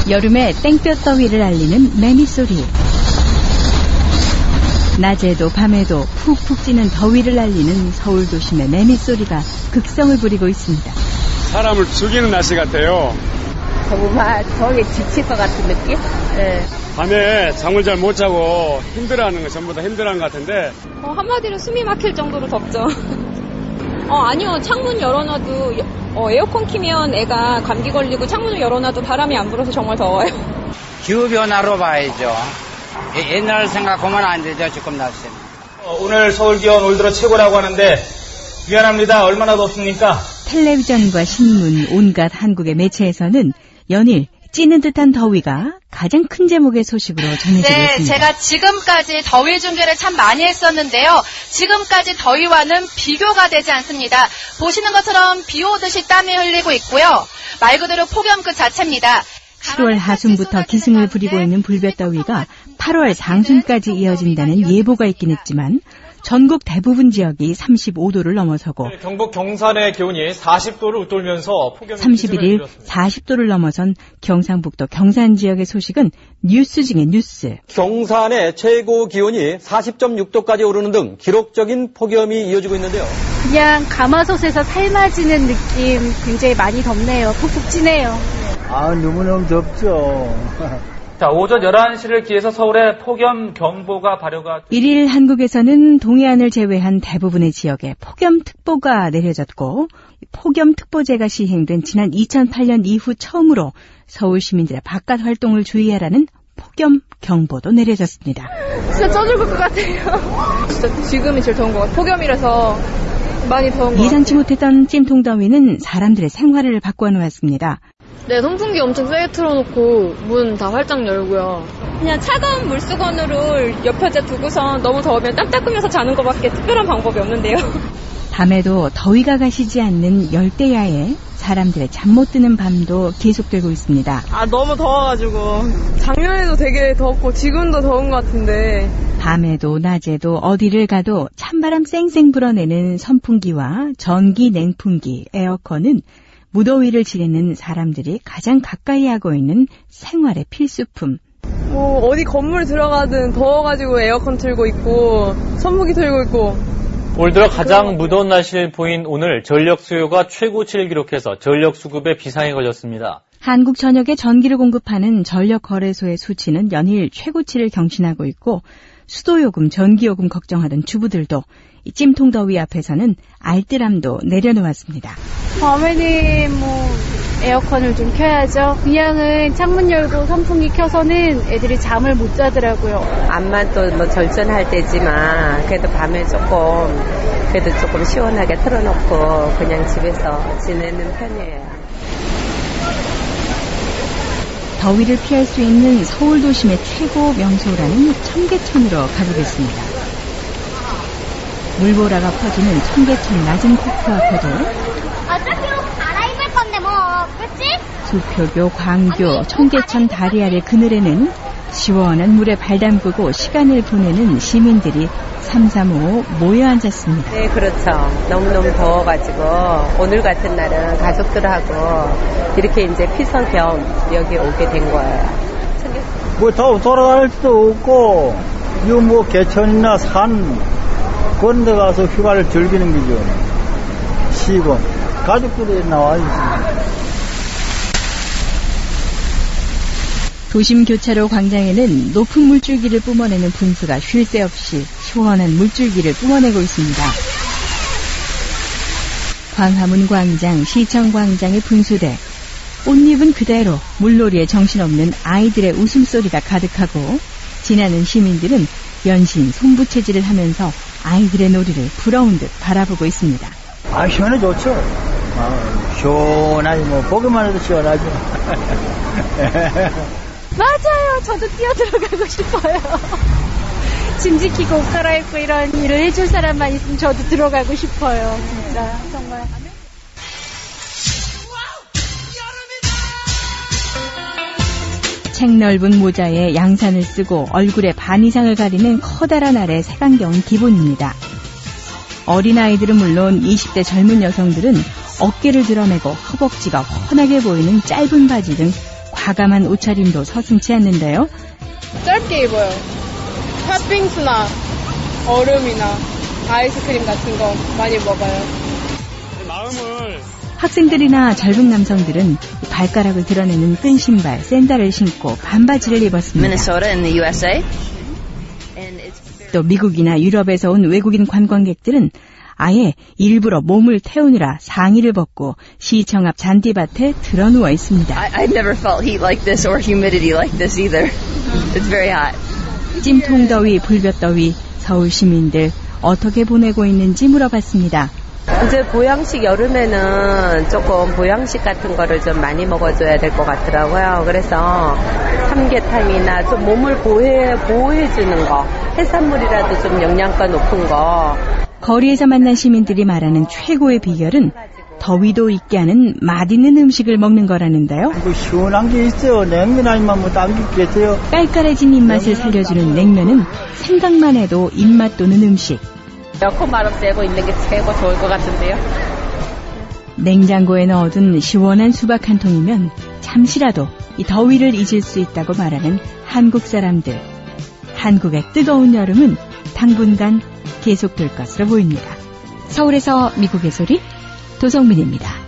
여름에 땡볕더위를 알리는 매미소리. 낮에도 밤에도 푹푹 찌는 더위를 알리는 서울 도심의 매미소리가 극성을 부리고 있습니다. 사람을 죽이는 날씨 같아요. 정말 더위에 지칠 것 같은 느낌? 네. 밤에 잠을 잘 못 자고 힘들어하는 거 전부 다 힘들어하는 것 같은데 한마디로 숨이 막힐 정도로 덥죠. 아니요. 창문 열어놔도 에어컨 키면 애가 감기 걸리고 창문을 열어놔도 바람이 안 불어서 정말 더워요. 기후변화로 봐야죠. 옛날 생각하면 안 되죠. 지금 날씨는. 오늘 서울 기온 올 들어 최고라고 하는데 미안합니다. 얼마나 덥습니까? 텔레비전과 신문, 온갖 한국의 매체에서는 연일 찌는 듯한 더위가 가장 큰 제목의 소식으로 전해지고 있습니다. 제가 지금까지 더위 중계를 참 많이 했었는데요. 지금까지 더위와는 비교가 되지 않습니다. 보시는 것처럼 비 오듯이 땀이 흘리고 있고요. 말 그대로 폭염 그 자체입니다. 7월 하순부터 기승을 부리고 있는 불볕더위가 8월 상순까지 이어진다는 예보가 있긴 했지만 전국 대부분 지역이 35도를 넘어서고 경북 경산의 기온이 40도를 웃돌면서 폭염이 31일 40도를 넘어선 경상북도 경산 지역의 소식은 뉴스 중의 뉴스. 경산의 최고 기온이 40.6도까지 오르는 등 기록적인 폭염이 이어지고 있는데요. 그냥 가마솥에서 삶아지는 느낌 굉장히 많이 덥네요. 푹푹 찌네요. 너무너무 덥죠. 자, 오전 11시를 기해서 서울에 폭염 경보가 발효가 1일 한국에서는 동해안을 제외한 대부분의 지역에 폭염특보가 내려졌고 폭염특보제가 시행된 지난 2008년 이후 처음으로 서울 시민들의 바깥 활동을 주의하라는 폭염 경보도 내려졌습니다. 진짜 쪄 죽을 것 같아요. 진짜 지금이 제일 더운 것 같아요. 폭염이라서 많이 더운 것 같아요. 예상치 못했던 찜통더위는 사람들의 생활을 바꿔놓았습니다. 네, 선풍기 엄청 세게 틀어놓고 문 다 활짝 열고요. 그냥 차가운 물수건으로 옆에 두고서 너무 더우면 땀 닦으면서 자는 것밖에 특별한 방법이 없는데요. 밤에도 더위가 가시지 않는 열대야에 사람들의 잠 못 드는 밤도 계속되고 있습니다. 너무 더워가지고 작년에도 되게 더웠고 지금도 더운 것 같은데 밤에도 낮에도 어디를 가도 찬바람 쌩쌩 불어내는 선풍기와 전기 냉풍기, 에어컨은 무더위를 지내는 사람들이 가장 가까이 하고 있는 생활의 필수품. 어디 건물 들어가든 더워가지고 에어컨 틀고 있고 선풍기 틀고 있고. 올 들어 가장 무더운 날씨를 보인 오늘 전력 수요가 최고치를 기록해서 전력 수급에 비상이 걸렸습니다. 한국 전역에 전기를 공급하는 전력 거래소의 수치는 연일 최고치를 경신하고 있고 수도요금, 전기요금 걱정하던 주부들도 이 찜통더위 앞에서는 알뜰함도 내려놓았습니다. 밤에는 에어컨을 좀 켜야죠. 그냥은 창문 열고 선풍기 켜서는 애들이 잠을 못 자더라고요. 암만 또 절전할 때지만 그래도 밤에 조금 시원하게 틀어놓고 그냥 집에서 지내는 편이에요. 더위를 피할 수 있는 서울 도심의 최고 명소라는 청계천으로 가보겠습니다. 물보라가 퍼지는 청계천 낮은 폭포 앞에도 어차피 옷 갈아입을 건데 그치? 수표교, 광교, 청계천 다리 아래 그늘에는 시원한 물에 발 담그고 시간을 보내는 시민들이 삼삼오오 모여 앉았습니다. 네, 그렇죠. 너무너무 더워가지고 오늘 같은 날은 가족들하고 이렇게 이제 피서 겸 여기 오게 된 거예요. 더 돌아갈 수도 없고 이거 개천이나 산 그런 데 가서 휴가를 즐기는 거죠. 쉬고 가족들이 나와 있습니다. 도심 교차로 광장에는 높은 물줄기를 뿜어내는 분수가 쉴 새 없이 시원한 물줄기를 뿜어내고 있습니다. 광화문 광장, 시청 광장의 분수대, 옷 입은 그대로 물놀이에 정신없는 아이들의 웃음소리가 가득하고 지나는 시민들은 연신 손부채질을 하면서 아이들의 놀이를 부러운 듯 바라보고 있습니다. 시원해 좋죠. 시원하지 보기만 해도 시원하죠. 맞아요. 저도 뛰어들어가고 싶어요. 짐 지키고 옷 갈아입고 이런 일을 해줄 사람만 있으면 저도 들어가고 싶어요. 진짜 정말. 책 넓은 모자에 양산을 쓰고 얼굴에 반 이상을 가리는 커다란 알의 색안경은 기본입니다. 어린아이들은 물론 20대 젊은 여성들은 어깨를 드러내고 허벅지가 훤하게 보이는 짧은 바지 등 과감한 옷차림도 서슴지 않는데요. 짧게 입어요. 팥빙수나 얼음이나 아이스크림 같은 거 많이 먹어요. 마음을 학생들이나 젊은 남성들은 발가락을 드러내는 끈 신발, 샌들을 신고 반바지를 입었습니다. 또 미국이나 유럽에서 온 외국인 관광객들은 아예 일부러 몸을 태우느라 상의를 벗고 시청 앞 잔디밭에 드러누워 있습니다. I've never felt heat like this or humidity like this either. It's very hot. 찜통더위, 불볕더위, 서울 시민들 어떻게 보내고 있는지 물어봤습니다. 이제 보양식 여름에는 조금 보양식 같은 거를 좀 많이 먹어줘야 될 것 같더라고요. 그래서 삼계탕이나 좀 몸을 보호해주는 거, 해산물이라도 좀 영양가 높은 거. 거리에서 만난 시민들이 말하는 최고의 비결은 더위도 잊게 하는 맛있는 음식을 먹는 거라는데요. 뭐 시원한 게 있어요. 냉면 아니면 뭐 딴 게 있겠어요. 깔깔해진 입맛을 살려주는 냉면은 생각만 해도 입맛 도는 음식. 에어컨 바람 쐬고 있는 게 최고 좋을 것 같은데요. 냉장고에 넣어둔 시원한 수박 한 통이면 잠시라도 이 더위를 잊을 수 있다고 말하는 한국 사람들. 한국의 뜨거운 여름은 당분간 계속될 것으로 보입니다. 서울에서 미국의 소리 도성민입니다.